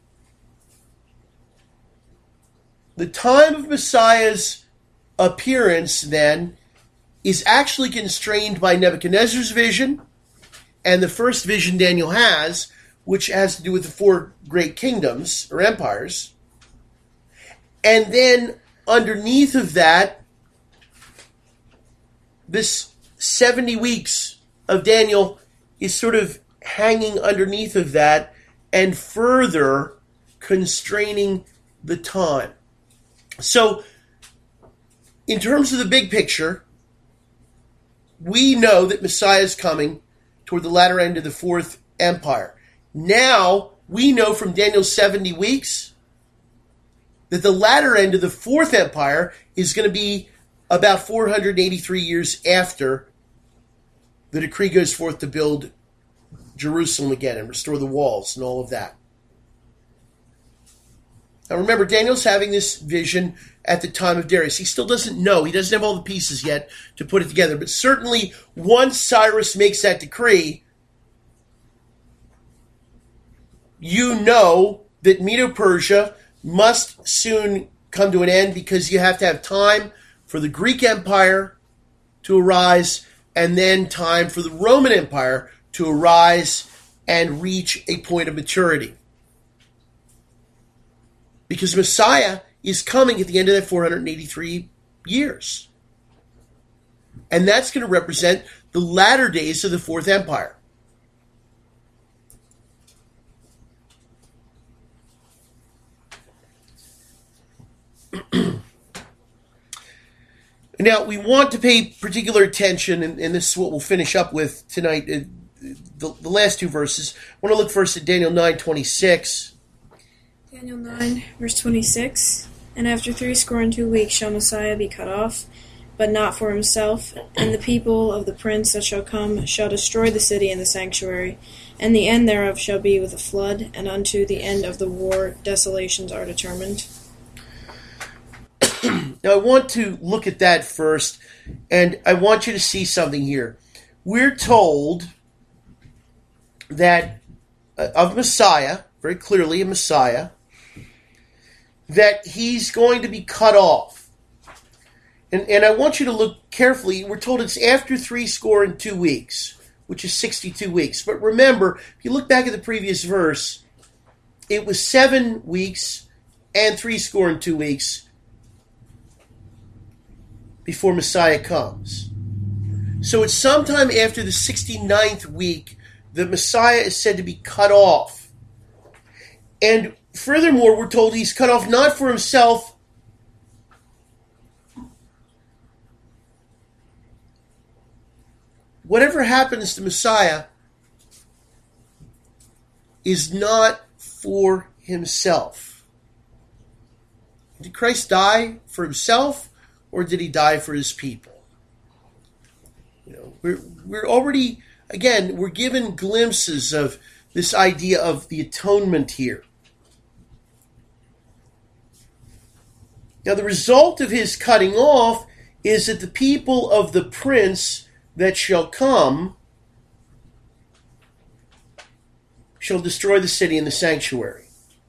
Speaker 1: The time of Messiah's appearance, then, is actually constrained by Nebuchadnezzar's vision and the first vision Daniel has, which has to do with the four great kingdoms or empires. And then underneath of that, this seventy weeks of Daniel is sort of hanging underneath of that and further constraining the time. So, in terms of the big picture, we know that Messiah is coming toward the latter end of the fourth empire. Now, we know from Daniel's seventy weeks that the latter end of the fourth empire is going to be about four hundred eighty-three years after the decree goes forth to build Jerusalem again and restore the walls and all of that. Now remember, Daniel's having this vision at the time of Darius. He still doesn't know. He doesn't have all the pieces yet to put it together. But certainly, once Cyrus makes that decree, you know that Medo-Persia must soon come to an end, because you have to have time for the Greek Empire to arise and then time for the Roman Empire to arise and reach a point of maturity. Because Messiah is coming at the end of that four hundred eighty-three years. And that's going to represent the latter days of the Fourth Empire. Now, we want to pay particular attention, and, and this is what we'll finish up with tonight, uh, the, the last two verses. I want to look first at Daniel nine twenty-six.
Speaker 2: Daniel nine, verse twenty-six. And after three score and two weeks shall Messiah be cut off, but not for himself. And the people of the prince that shall come shall destroy the city and the sanctuary. And the end thereof shall be with a flood, and unto the end of the war desolations are determined.
Speaker 1: Now, I want to look at that first, and I want you to see something here. We're told that uh, of Messiah, very clearly a Messiah, that he's going to be cut off. And, and I want you to look carefully. We're told it's after three score and two weeks, which is sixty-two weeks. But remember, if you look back at the previous verse, it was seven weeks and three score and two weeks before Messiah comes. So it's sometime after the sixty-ninth week that Messiah is said to be cut off. And furthermore, we're told he's cut off not for himself, whatever happens to Messiah is not for himself. Did Christ die for himself, or did he die for his people? You know, we're we're already, again, we're given glimpses of this idea of the atonement here. Now, the result of his cutting off is that the people of the prince that shall come shall destroy the city and the sanctuary.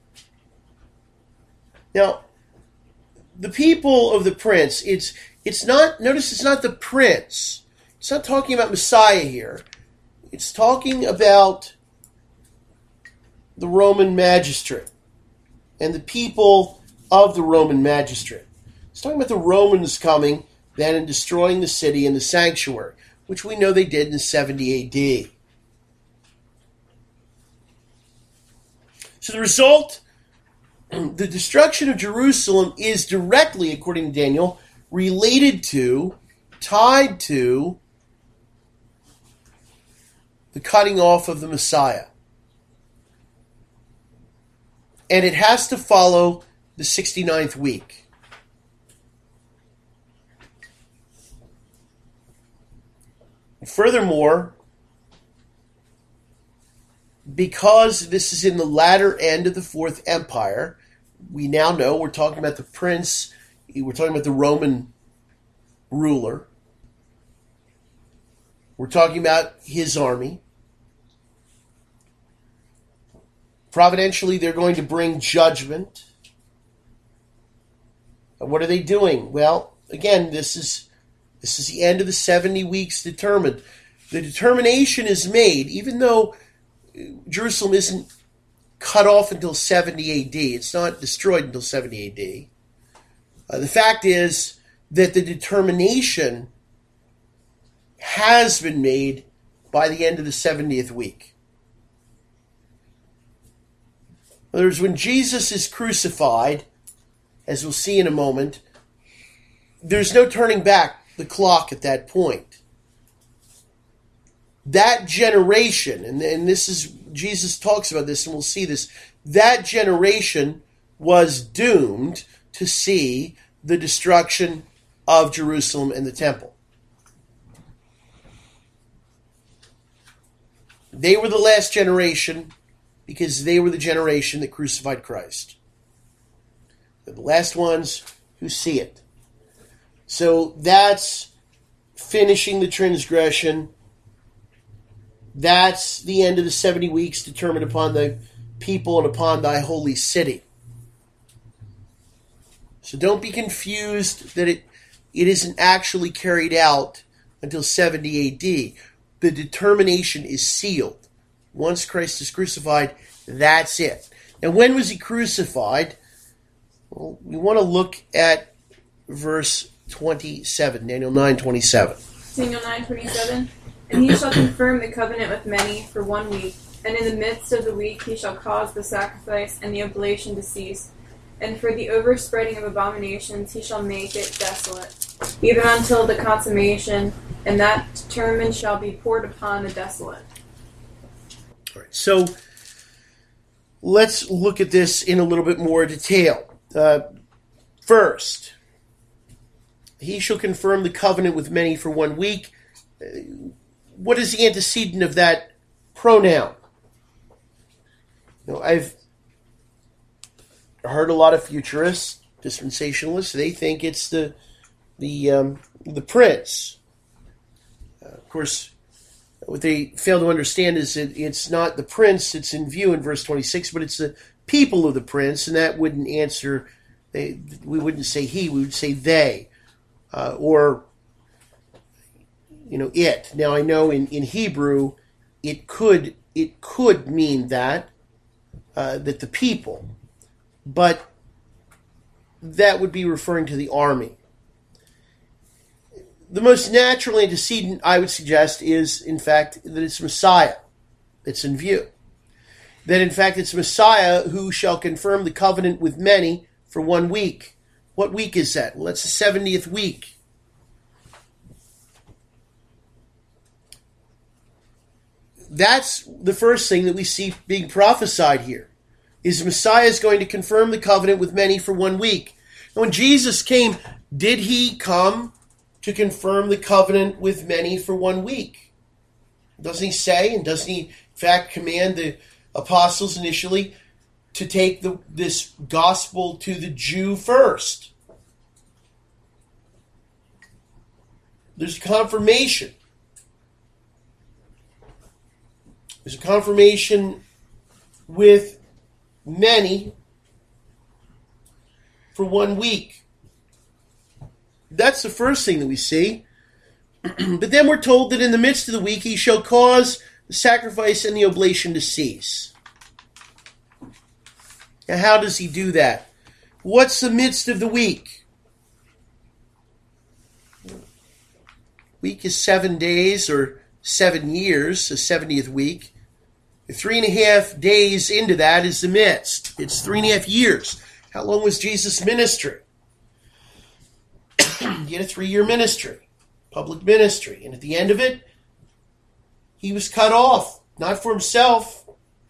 Speaker 1: Now, the people of the prince, it's it's not, notice it's not the prince. It's not talking about Messiah here. It's talking about the Roman magistrate and the people of the Roman magistrate. It's talking about the Romans coming then and destroying the city and the sanctuary, which we know they did in seventy A D. So the result, the destruction of Jerusalem, is directly, according to Daniel, related to, tied to, the cutting off of the Messiah. And it has to follow the sixty-ninth week. And furthermore, because this is in the latter end of the Fourth Empire, we now know we're talking about the prince, we're talking about the Roman ruler, we're talking about his army. Providentially, they're going to bring judgment. And what are they doing? Well, again, this is this is the end of the seventy weeks determined. The determination is made, even though Jerusalem isn't cut off until seventy A D. It's not destroyed until seventy A D. Uh, the fact is that the determination has been made by the end of the seventieth week. In other words, when Jesus is crucified, as we'll see in a moment, there's no turning back the clock at that point. that generation, and, and this is, Jesus talks about this, and we'll see this, that generation was doomed to see the destruction of Jerusalem and the temple. They were the last generation because they were the generation that crucified Christ. They're the last ones who see it. So that's finishing the transgression. That's the end of the seventy weeks determined upon the people and upon thy holy city. So don't be confused that it, it isn't actually carried out until seventy A D. The determination is sealed. Once Christ is crucified, that's it. Now, when was he crucified? Well, we want to look at verse twenty-seven, Daniel nine twenty-seven.
Speaker 3: Daniel nine twenty-seven. And he shall confirm the covenant with many for one week, and in the midst of the week he shall cause the sacrifice and the oblation to cease. And for the overspreading of abominations he shall make it desolate, even until the consummation, and that determined shall be poured upon the desolate.
Speaker 1: All right, so let's look at this in a little bit more detail. Uh, first, he shall confirm the covenant with many for one week. Uh, what is the antecedent of that pronoun? You know, I've heard a lot of futurists, dispensationalists. They think it's the the um, the prince. Uh, of course, what they fail to understand is that it's not the prince that's in view in verse twenty-six, but it's the people of the prince, and that wouldn't answer. They, we wouldn't say he, we would say they, uh, or you know it. Now I know in, in Hebrew, it could it could mean that uh, that the people, but that would be referring to the army. The most natural antecedent, I would suggest, is, in fact, that it's Messiah that's in view. That, in fact, it's Messiah who shall confirm the covenant with many for one week. What week is that? Well, that's the seventieth week. That's the first thing that we see being prophesied here, is Messiah is going to confirm the covenant with many for one week. And when Jesus came, did he come to confirm the covenant with many for one week? Doesn't he say, and doesn't he in fact command the apostles initially to take the, this gospel to the Jew first? There's confirmation. There's a confirmation with many for one week. That's the first thing that we see. But then we're told that in the midst of the week he shall cause the sacrifice and the oblation to cease. Now, how does he do that? What's the midst of the week? Week is seven days or seven years, the seventieth week. Three and a half days into that is the midst. It's three and a half years. How long was Jesus' ministry? He had a three-year ministry, public ministry. And at the end of it, he was cut off, not for himself.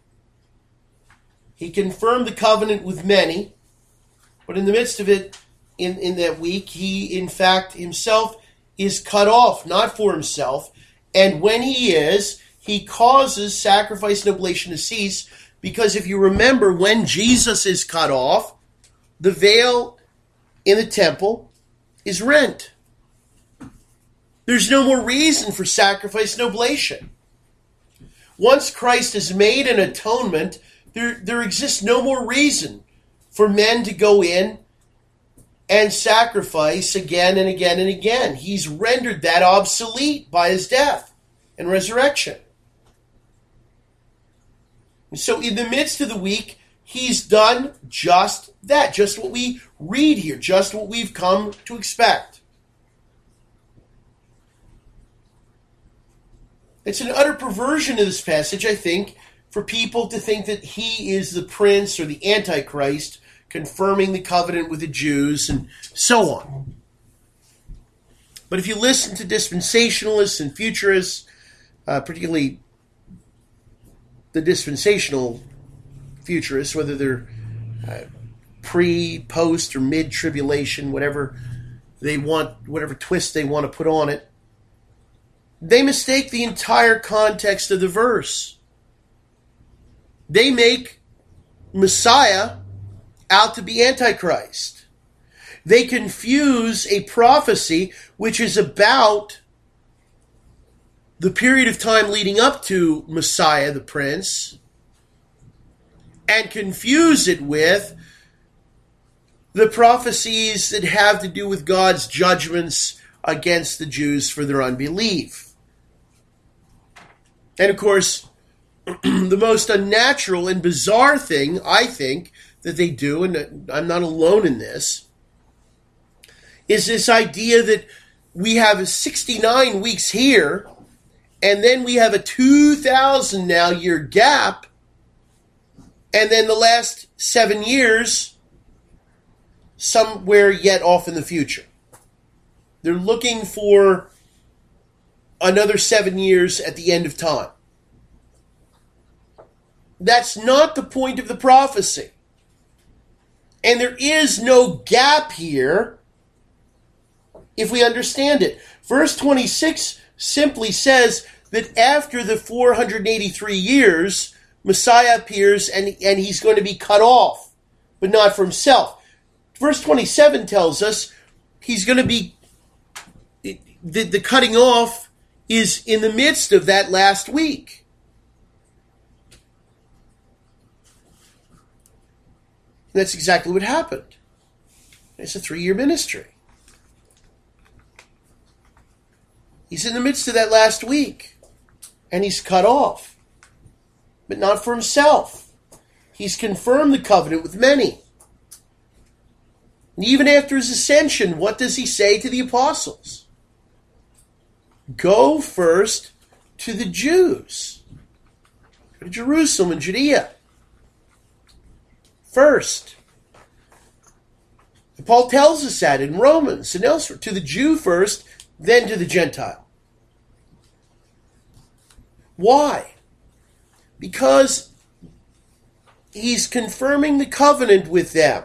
Speaker 1: He confirmed the covenant with many, but in the midst of it, in, in that week, he, in fact, himself is cut off, not for himself. And when he is, he causes sacrifice and oblation to cease, because if you remember, when Jesus is cut off, the veil in the temple is rent. There's no more reason for sacrifice and oblation. Once Christ has made an atonement, there, there exists no more reason for men to go in and sacrifice again and again and again. He's rendered that obsolete by his death and resurrection. And so in the midst of the week, he's done just that, just what we read here, just what we've come to expect. It's an utter perversion of this passage, I think, for people to think that he is the prince or the Antichrist confirming the covenant with the Jews and so on. But if you listen to dispensationalists and futurists, uh, particularly the dispensational futurists, whether they're uh, pre, post, or mid-tribulation, whatever they want, whatever twist they want to put on it, they mistake the entire context of the verse. They make Messiah out to be Antichrist. They confuse a prophecy which is about the period of time leading up to Messiah the Prince and confuse it with the prophecies that have to do with God's judgments against the Jews for their unbelief. And of course, the most unnatural and bizarre thing, I think, that they do, and I'm not alone in this, is this idea that we have sixty-nine weeks here, and then we have a two thousand now year gap, and then the last seven years somewhere yet off in the future. They're looking for another seven years at the end of time. That's not the point of the prophecy. And there is no gap here if we understand it. Verse twenty-six simply says that after the four hundred eighty-three years, Messiah appears and, and he's going to be cut off, but not for himself. Verse twenty-seven tells us he's going to be, the, the cutting off is in the midst of that last week. That's exactly what happened. It's a three-year ministry. He's in the midst of that last week, and he's cut off, but not for himself. He's confirmed the covenant with many. And even after his ascension, what does he say to the apostles? Go first to the Jews. Go to Jerusalem and Judea. First. And Paul tells us that in Romans and elsewhere. To the Jew first, then to the Gentile. Why? Because he's confirming the covenant with them.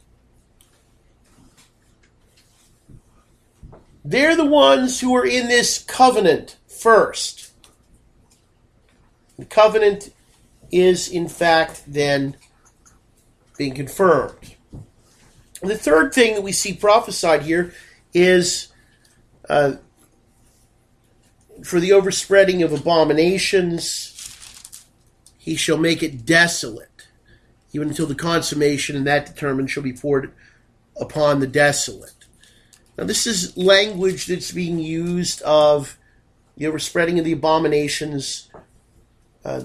Speaker 1: They're the ones who are in this covenant first. The covenant is, in fact, then being confirmed. And the third thing that we see prophesied here is uh, for the overspreading of abominations, he shall make it desolate, even until the consummation, and that determined shall be poured upon the desolate. Now, this is language that's being used of the overspreading of the abominations. Uh,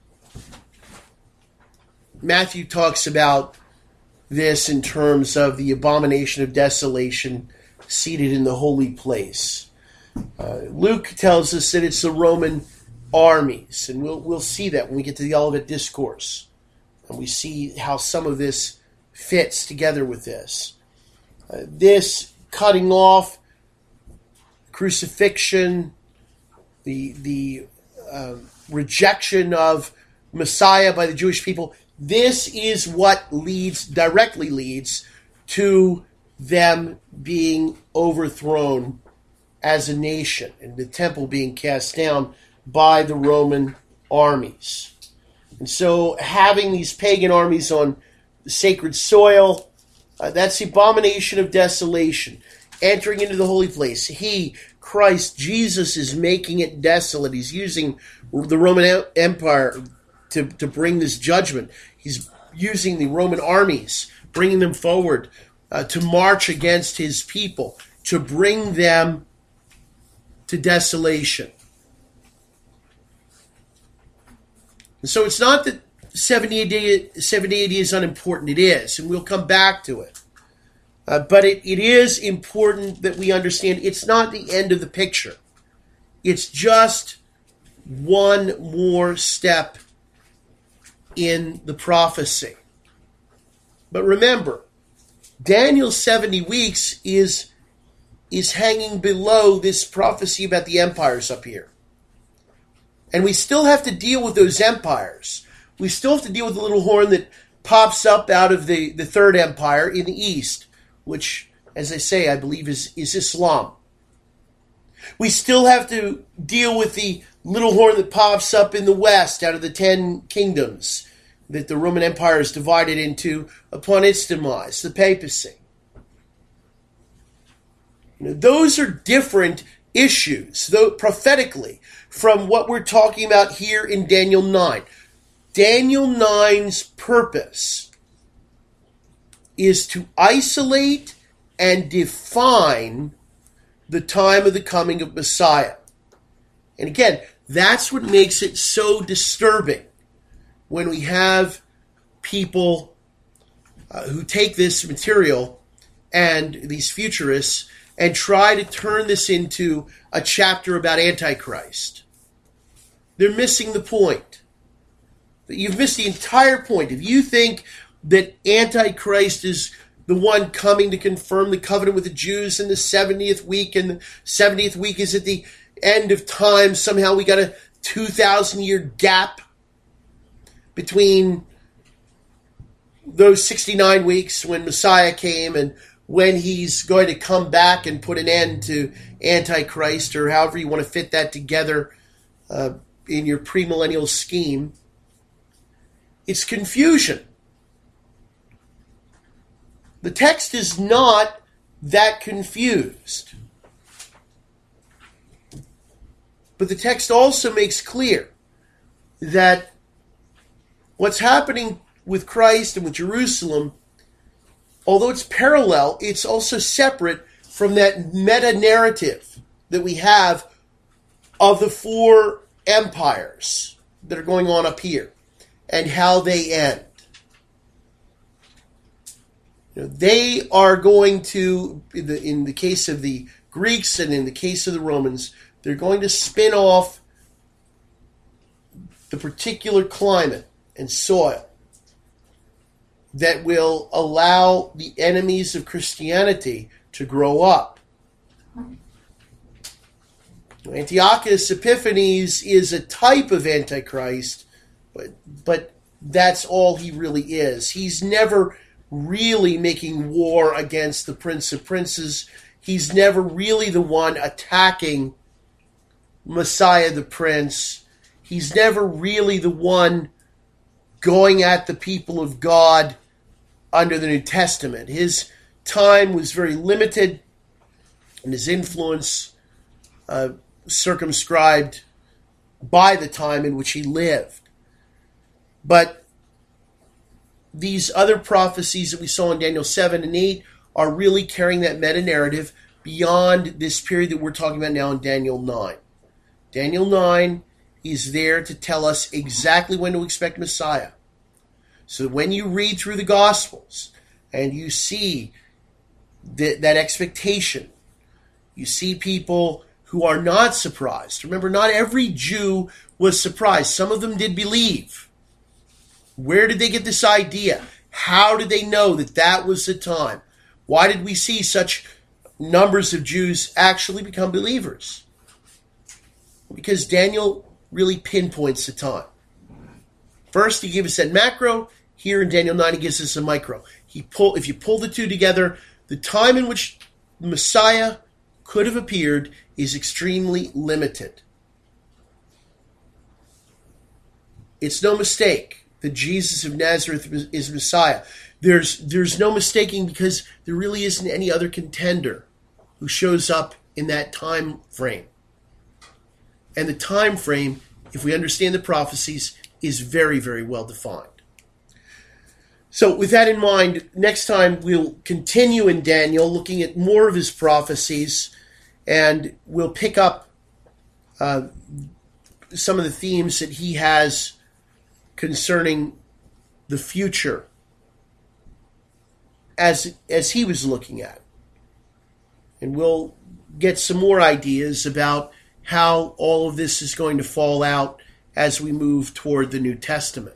Speaker 1: Matthew talks about this in terms of the abomination of desolation seated in the holy place. Uh, Luke tells us that it's the Roman armies, and we'll we'll see that when we get to the Olivet Discourse, and we see how some of this fits together with this. Uh, this cutting off, crucifixion, the the uh, rejection of Messiah by the Jewish people. This is what leads, directly leads to them being overthrown as a nation and the temple being cast down by the Roman armies. And so having these pagan armies on the sacred soil, uh, that's the abomination of desolation. Entering into the holy place. He, Christ, Jesus, is making it desolate. He's using the Roman Empire to, to bring this judgment. He's using the Roman armies, bringing them forward uh, to march against his people, to bring them to desolation. And so it's not that seventy A D, seventy A D is unimportant. It is, and we'll come back to it. Uh, but it, it is important that we understand it's not the end of the picture. It's just one more step in the prophecy. But remember, Daniel's seventy weeks is, is hanging below this prophecy about the empires up here. And we still have to deal with those empires. We still have to deal with the little horn that pops up out of the, the third empire in the east, which, as I say, I believe is, is Islam. We still have to deal with the little horn that pops up in the west out of the ten kingdoms that the Roman Empire is divided into upon its demise, the papacy. You know, those are different issues, though prophetically, from what we're talking about here in Daniel nine. Daniel nine's purpose is to isolate and define the time of the coming of Messiah. And again, that's what makes it so disturbing when we have people uh, who take this material and these futurists and try to turn this into a chapter about Antichrist. They're missing the point. You've missed the entire point. If you think that Antichrist is the one coming to confirm the covenant with the Jews in the seventieth week, and the seventieth week is at the end of time, somehow we got a two thousand year gap between those sixty-nine weeks when Messiah came and when he's going to come back and put an end to Antichrist, or however you want to fit that together uh, in your premillennial scheme. It's confusion. The text is not that confused. But the text also makes clear that what's happening with Christ and with Jerusalem, although it's parallel, it's also separate from that meta-narrative that we have of the four empires that are going on up here and how they end. You know, they are going to, in the, in the case of the Greeks and in the case of the Romans, they're going to spin off the particular climate and soil that will allow the enemies of Christianity to grow up. Antiochus Epiphanes is a type of Antichrist, but, but that's all he really is. He's never really making war against the Prince of Princes. He's never really the one attacking Messiah the Prince. He's never really the one going at the people of God under the New Testament. His time was very limited, and his influence uh, circumscribed by the time in which he lived. But these other prophecies that we saw in Daniel seven and eight are really carrying that meta-narrative beyond this period that we're talking about now in Daniel nine. Daniel nine is there to tell us exactly when to expect Messiah. So when you read through the Gospels and you see that, that expectation, you see people who are not surprised. Remember, not every Jew was surprised. Some of them did believe. Where did they get this idea? How did they know that that was the time? Why did we see such numbers of Jews actually become believers? Because Daniel really pinpoints the time. First, he gave us that macro. Here in Daniel nine, he gives us a micro. He pull, if you pull the two together, the time in which the Messiah could have appeared is extremely limited. It's no mistake that Jesus of Nazareth is Messiah. There's, there's no mistaking, because there really isn't any other contender who shows up in that time frame. And the time frame, if we understand the prophecies, is very, very well defined. So with that in mind, next time we'll continue in Daniel, looking at more of his prophecies, and we'll pick up uh, some of the themes that he has concerning the future as as he was looking at. And we'll get some more ideas about how all of this is going to fall out as we move toward the New Testament.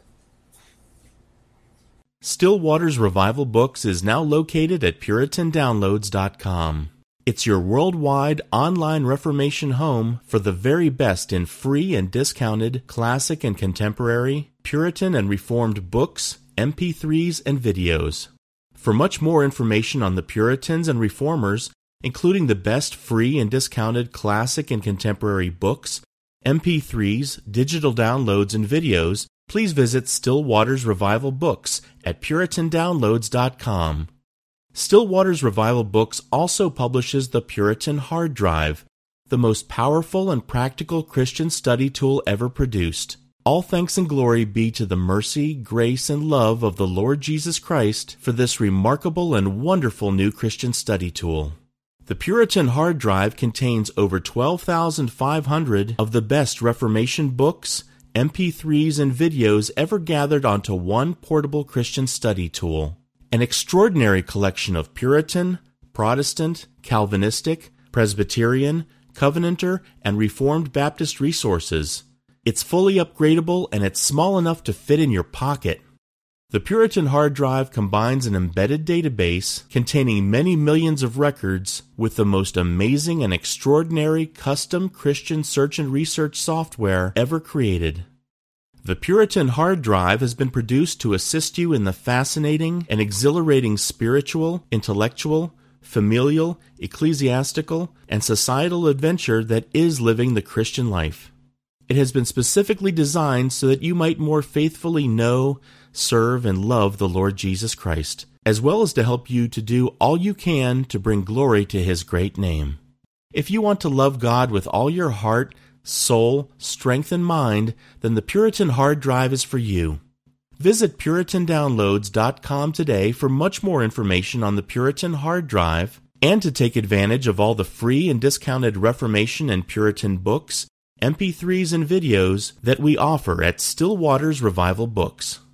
Speaker 11: Still Waters Revival Books is now located at Puritan Downloads dot com. It's your worldwide online Reformation home for the very best in free and discounted classic and contemporary, Puritan and Reformed books, M P threes, and videos. For much more information on the Puritans and Reformers, including the best free and discounted classic and contemporary books, M P threes, digital downloads, and videos, please visit Still Waters Revival Books at puritan downloads dot com. Still Waters Revival Books also publishes the Puritan Hard Drive, the most powerful and practical Christian study tool ever produced. All thanks and glory be to the mercy, grace, and love of the Lord Jesus Christ for this remarkable and wonderful new Christian study tool. The Puritan Hard Drive contains over twelve thousand five hundred of the best Reformation books, M P threes, and videos ever gathered onto one portable Christian study tool. An extraordinary collection of Puritan, Protestant, Calvinistic, Presbyterian, Covenanter, and Reformed Baptist resources. It's fully upgradable and it's small enough to fit in your pocket. The Puritan Hard Drive combines an embedded database containing many millions of records with the most amazing and extraordinary custom Christian search and research software ever created. The Puritan Hard Drive has been produced to assist you in the fascinating and exhilarating spiritual, intellectual, familial, ecclesiastical, and societal adventure that is living the Christian life. It has been specifically designed so that you might more faithfully know, serve, and love the Lord Jesus Christ, as well as to help you to do all you can to bring glory to His great name. If you want to love God with all your heart, soul, strength, and mind, then the Puritan Hard Drive is for you. Visit puritan downloads dot com today for much more information on the Puritan Hard Drive and to take advantage of all the free and discounted Reformation and Puritan books, M P threes, and videos that we offer at Still Waters Revival Books.